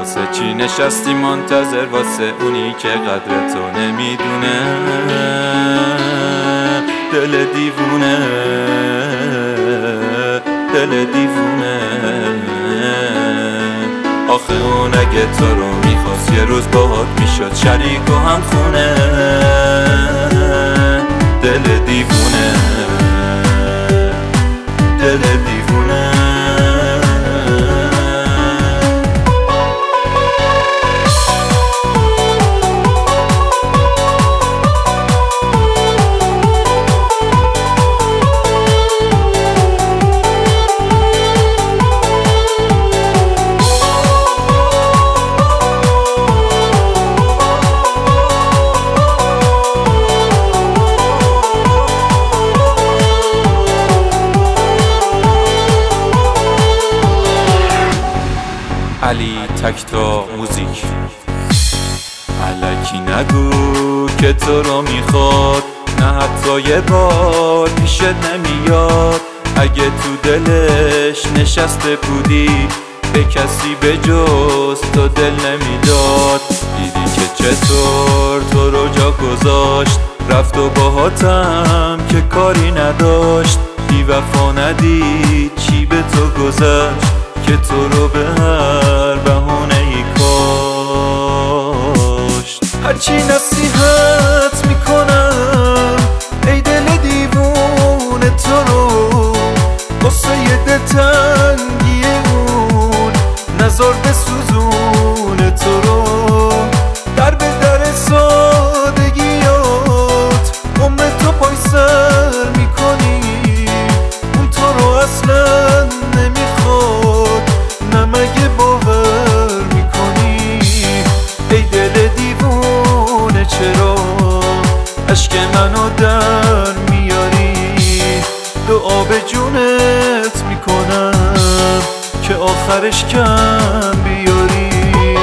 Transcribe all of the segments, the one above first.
واسه چی نشستی منتظر، واسه اونی که قدر تو نمیدونه. دل دیوونه، دل دیوونه. آخه اون اگه تو رو میخواست یه روز باهات میشد شریک و هم خونه. دل دیوونه، دل دیوونه. علی تکتا موزیک. الکی نگو که تو رو میخواد، نه حتی یه بار پیشت نمیاد. اگه تو دلش نشسته بودی به کسی به جز تو دل نمیداد. دیدی که چطور تو رو جا گذاشت، رفت و باهاتم که کاری نداشت. بی وفا ندید چی به تو گذشت، که تو رو به هر بهونه‌ای کاشت. هرچی نصیحت میکنم ای دل دیوونه، تو رو واسه یه دلتنگی اون نزار بسوزونه. تو رو در به در سادگیات عمر تو پای سر میکنی. اون تو رو اصلا نمیخواد، نمگه باور میکنی. ای دل دیوونه چرا عشق منو در میاری؟ دعا به جونت میکنم که آخرش کم بیاری.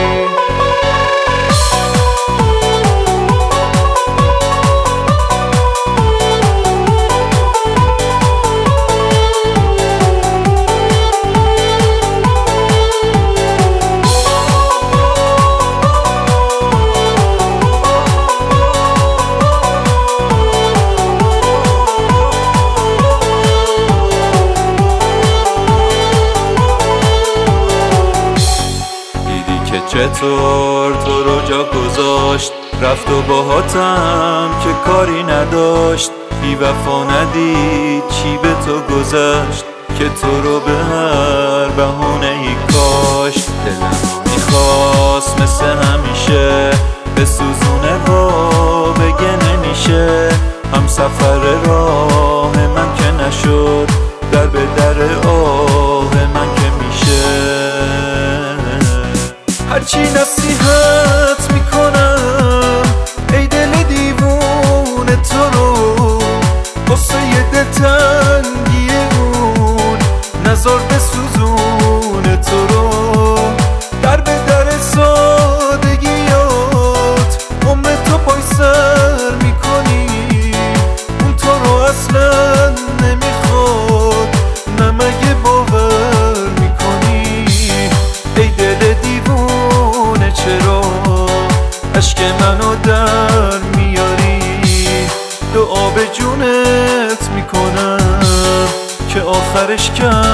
چطور تو رو جا گذاشت، رفت و باهاتم که کاری نداشت. بی وفا ندید چی به تو گذشت، که تو رو به هر بهونه‌ای کاشت. دلم میخواست مثل همیشه به سوزونه و بگه نمیشه. هم سفر راه من که نشد، در به در آه من که میشه. هرچی نصیحت میکنم ای دل دیوونه، تو رو واسه یه دلتنگی اون نزار بسوزونه. تو رو در به در سادگیات عمر تو پای سر میکنی. اون تو رو اصلا نمیخواد، نمگه باور میکنی. ای دل دیوونه چرا عشق منو در میاری؟ دعا به جونت میکنم که آخرش کم